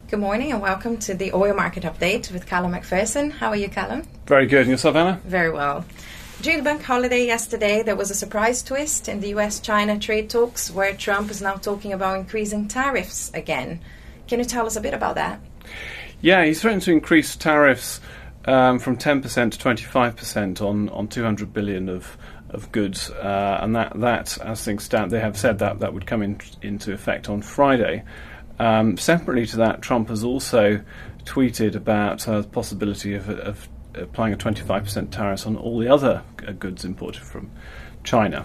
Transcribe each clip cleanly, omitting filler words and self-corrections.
Good morning and welcome to the Oil Market Update with Callum McPherson. How are you, Callum? Very good. And yourself, Anna? Very well. During the bank holiday yesterday, there was a surprise twist in the US-China trade talks where Trump is now talking about increasing tariffs again. Can you tell us a bit about that? Yeah, he's threatened to increase tariffs from 10% to 25% on 200 billion of goods, and that, as things stand, they have said that would come into effect on Friday. Separately to that, Trump has also tweeted about the possibility of applying a 25% tariff on all the other goods imported from China.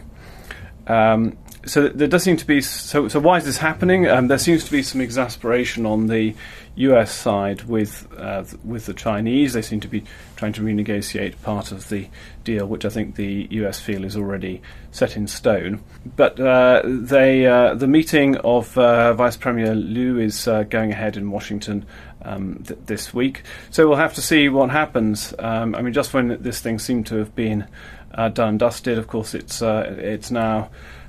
So there does seem to be... So why is this happening? There seems to be some exasperation on the US side with the Chinese. They seem to be trying to renegotiate part of the deal, which I think the US feel is already set in stone. But the meeting of Vice Premier Liu is going ahead in Washington this week. So we'll have to see what happens. Just when this thing seemed to have been done and dusted, of course it's now...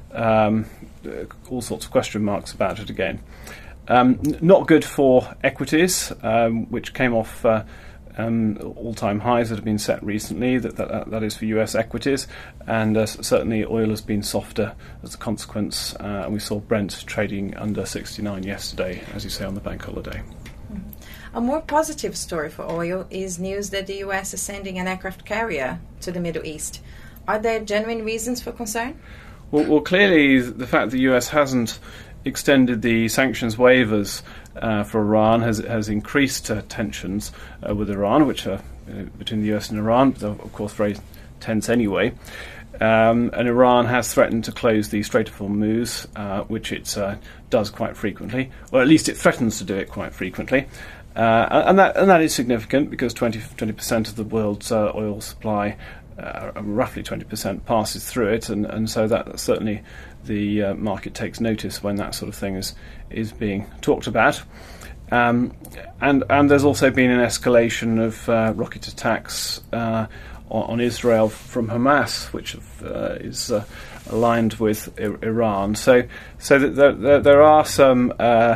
all sorts of question marks about it again. Not good for equities, which came off all-time highs that have been set recently. That is for US equities, and certainly oil has been softer as a consequence. And we saw Brent trading under 69 yesterday, as you say, on the bank holiday. A more positive story for oil is news that the US is sending an aircraft carrier to the Middle East. Are there genuine reasons for concern? Well, clearly the fact that the US hasn't extended the sanctions waivers for Iran has increased tensions with Iran, which are between the US and Iran, but of course very tense anyway. And Iran has threatened to close the Strait of Hormuz, which it does quite frequently, or at least it threatens to do it quite frequently. And that is significant because 20% of the world's oil supply, roughly 20%, passes through it, and so that certainly the market takes notice when that sort of thing is being talked about. And there's also been an escalation of rocket attacks on Israel from Hamas, which is aligned with Iran. So there are some.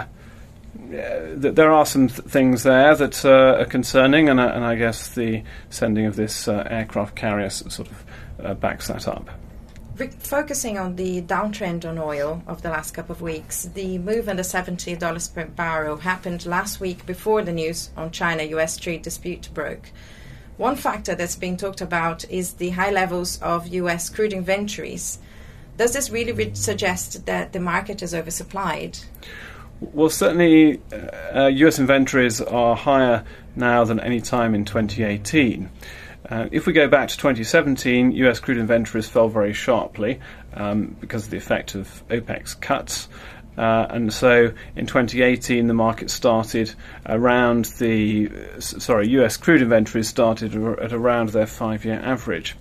There are some things there that are concerning, and I guess the sending of this aircraft carrier sort of backs that up. Focusing on the downtrend on oil of the last couple of weeks, the move under $70 per barrel happened last week before the news on China-US trade dispute broke. One factor that's being talked about is the high levels of US crude inventories. Does this really suggest that the market is oversupplied? Well, certainly US inventories are higher now than any time in 2018. If we go back to 2017, US crude inventories fell very sharply because of the effect of OPEC's cuts. And so in 2018, the market started around US crude inventories started at around their 5-year average.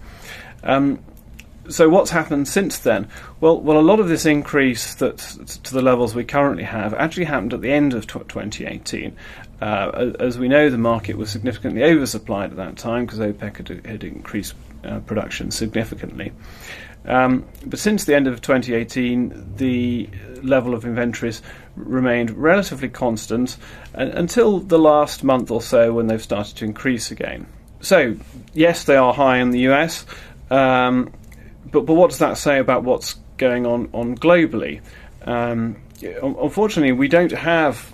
So what's happened since then? Well, a lot of this increase to the levels we currently have actually happened at the end of 2018. As we know, the market was significantly oversupplied at that time because OPEC had increased production significantly. But since the end of 2018, the level of inventories remained relatively constant until the last month or so when they've started to increase again. So, yes, they are high in the US. But what does that say about what's going on globally? Unfortunately, we don't have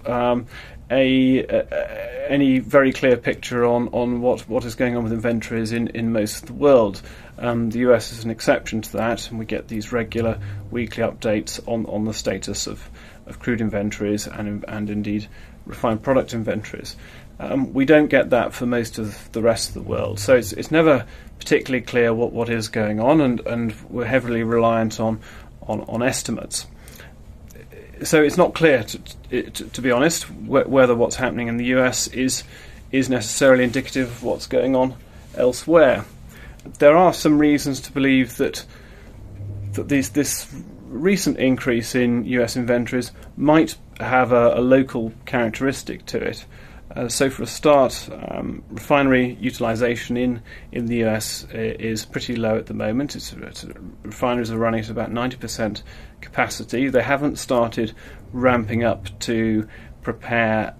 any very clear picture on what is going on with inventories in most of the world. The US is an exception to that, and we get these regular weekly updates on the status of crude inventories and indeed refined product inventories. We don't get that for most of the rest of the world, so it's never particularly clear what is going on, and we're heavily reliant on estimates. So it's not clear, to be honest, whether what's happening in the US is necessarily indicative of what's going on elsewhere. There are some reasons to believe that this recent increase in US inventories might have a local characteristic to it. So for a start, refinery utilisation in the US is pretty low at the moment. Refineries are running at about 90% capacity. They haven't started ramping up to prepare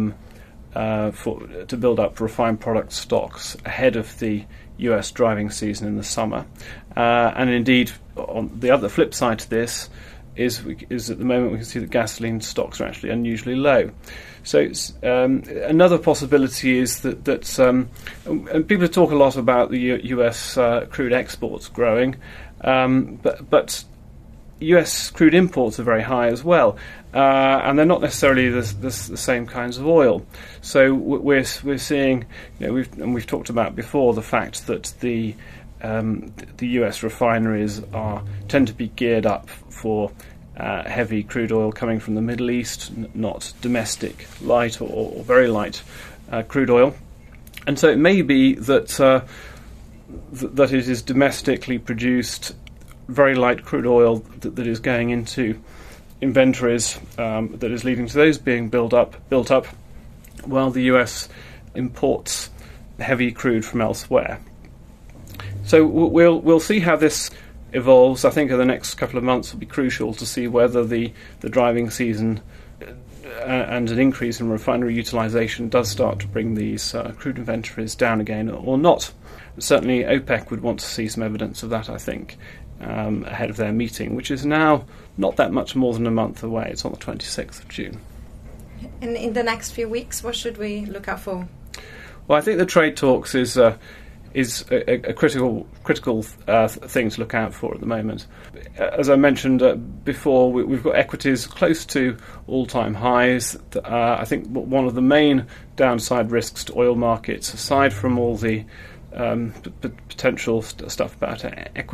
to build up refined product stocks ahead of the US driving season in the summer. And indeed, on the flip side to this is at the moment we can see that gasoline stocks are actually unusually low. So another possibility is that and people talk a lot about the US crude exports growing, but US crude imports are very high as well, and they're not necessarily the same kinds of oil. So we're seeing, we've talked about before the fact that the US refineries tend to be geared up for heavy crude oil coming from the Middle East, not domestic light or very light crude oil, and so it may be that that it is domestically produced very light crude oil that is going into inventories that is leading to those being built up, while the US imports heavy crude from elsewhere. So we'll see how this evolves. I think in the next couple of months will be crucial to see whether the driving season and an increase in refinery utilisation does start to bring these crude inventories down again or not. Certainly OPEC would want to see some evidence of that, I think, ahead of their meeting, which is now not that much more than a month away. It's on the 26th of June. And in the next few weeks, what should we look out for? Well, I think the trade talks is a critical thing to look out for at the moment. As I mentioned before, we've got equities close to all-time highs. I think one of the main downside risks to oil markets, aside from all the potential stuff about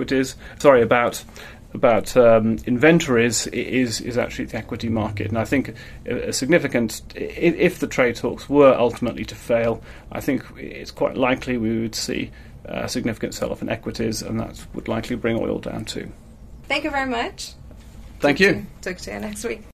inventories, is actually the equity market. And I think a significant, if the trade talks were ultimately to fail, I think it's quite likely we would see a significant sell-off in equities, and that would likely bring oil down too. Thank you very much. Thank you. Talk to you next week.